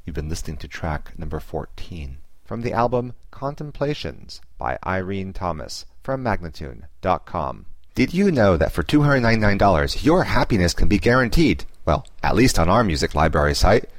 You've been listening to track number 14 from the album Contemplations by Irene Thomas from Magnatune.com. Did you know that for $299 your happiness can be guaranteed? Well, at least on our music library site.